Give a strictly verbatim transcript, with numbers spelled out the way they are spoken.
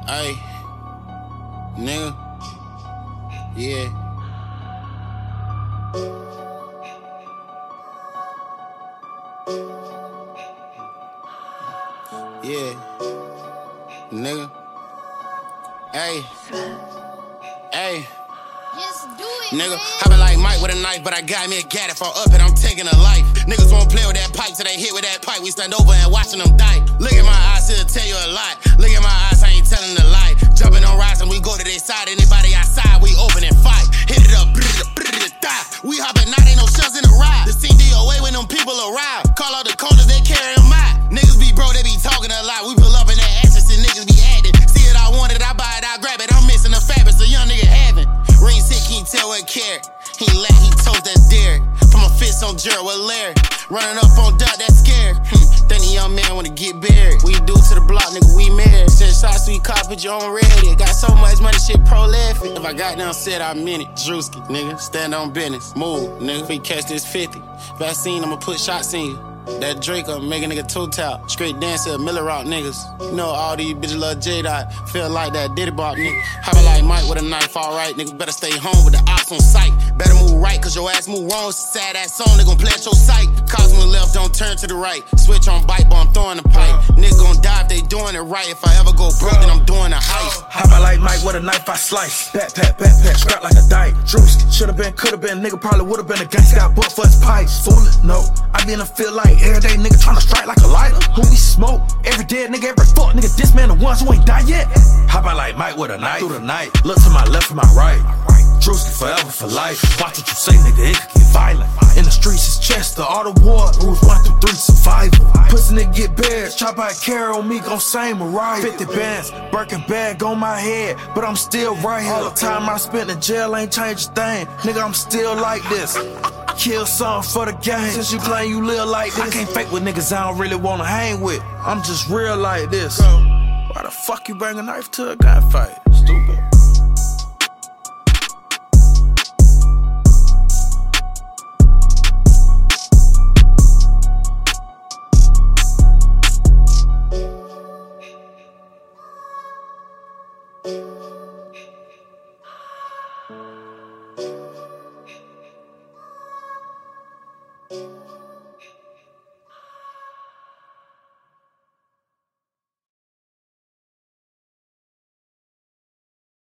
Ay, nigga, yeah. Yeah, nigga. Ay, ay. Nigga, I been like Mike with a knife, but I got me a gat. If I'm up and I'm taking a life. Niggas won't play with that pipe till they hit with that pipe. We stand over and watching them die. Look at my eyes, it'll tell you a lot. Look at my eyes, I ain't telling a lie. Jumping on rides and we go to their side. Anybody outside, we open and fight. Hit it up, brrr, brrr, die. We hopping out, ain't no shells in the ride. The scene D O A when them people arrive. Call out the corners, they carry them out. Niggas be bro, they be talking a lot. We pull up in that access and niggas be acting. See it, I want it, I buy it, I grab it. I'm missing the fabric, so young nigga having. Ring sick, can't tell what care. He let, he told that dare. Put my fist on Jared with Larry. Running up on Dot, that scared. Hmm, think the young man wanna get buried. We do to the block, nigga, we married. Send shots, we cop it, you on Reddit. Got so much money, shit prolific. If I got down said, I meant it. Drewski, nigga, stand on business. Move, nigga, if we catch this fifty. Vaccine, I'ma put shots in you. That Drake up, make a nigga toe-tap. Straight dancer, Miller Rock niggas. You know all these bitches love J-Dot. Feel like that Diddy Bop nigga. Hoppin' like Mike with a knife, alright. Niggas better stay home with the ops on sight. Better move right, cause your ass move wrong. It's a sad ass song, they gon' play at your sight. Cosmo left, don't turn to the right. Switch on bike, but I'm throwing the pipe. Nigga gon' die if they doing it right. If I ever go broke, then I'm doing a heist. Hoppin' like Mike with a knife, I slice. Backpack, backpack, scrap like a dike. Drewski, should've been, could've been. Nigga probably would've been a gangsta, got butt for his pipes. Foolin', no, I be in a feel like every day nigga tryna strike like a lighter. Who we smoke? Every dead nigga, every fuck nigga. This man the ones who ain't died yet. Hop out like Mike with a knife through the night. Look to my left, to my right. Drewski forever for life. Watch what you say, nigga, it could get violent. In the streets, it's Chester, all the ward. Rules one through three, survival. Pussy nigga get buried. Chop out carry on me, gon' same Mariah. fifty bands, Birkin bag on my head, but I'm still right here. All the time I spent in jail ain't changed a thing. Nigga, I'm still like this. Kill something for the game. Since you claim you live like this, I can't fake with niggas I don't really wanna hang with. I'm just real like this. Why the fuck you bring a knife to a gunfight? Stupid. Thank you.